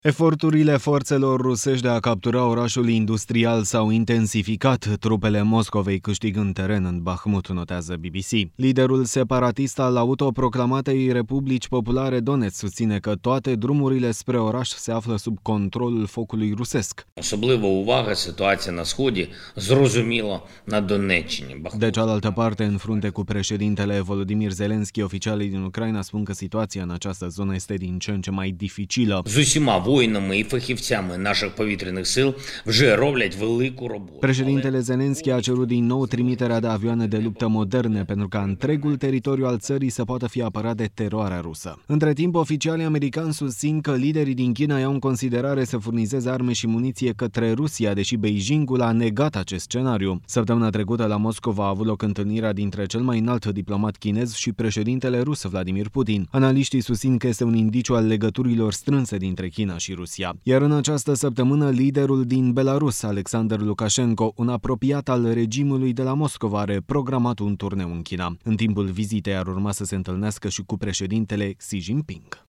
Eforturile forțelor rusești de a captura orașul industrial s-au intensificat, trupele Moscovei câștigând teren în Bahmut, notează BBC. Liderul separatist al autoproclamatei Republici Populare Donetsk susține că toate drumurile spre oraș se află sub controlul focului rusesc. Особлива увага ситуація на Сході, зрозуміло, на Донеччині. De cealaltă parte, în frunte cu președintele Volodymyr Zelensky, oficialii din Ucraina spun că situația în această zonă este din ce în ce mai dificilă. З усіма воїнами і фахівцями наших повітряних сил вже роблять велику роботу. Președintele Zelensky a cerut din nou trimiterea de avioane de luptă moderne pentru ca întregul teritoriu al țării să poată fi apărat de teroarea rusă. Între timp, oficialii americani susțin că liderii din China iau în considerare să furnizeze arme și muniție către Rusia, deși Beijingul a negat acest scenariu. Săptămâna trecută la Moscova a avut loc întâlnirea dintre cel mai înalt diplomat chinez și președintele rus Vladimir Putin. Analiștii susțin că este un indiciu al legăturilor strânse dintre China și Rusia. Iar în această săptămână, liderul din Belarus, Alexander Lukashenko, un apropiat al regimului de la Moscova, are programat un turneu în China. În timpul vizitei ar urma să se întâlnească și cu președintele Xi Jinping.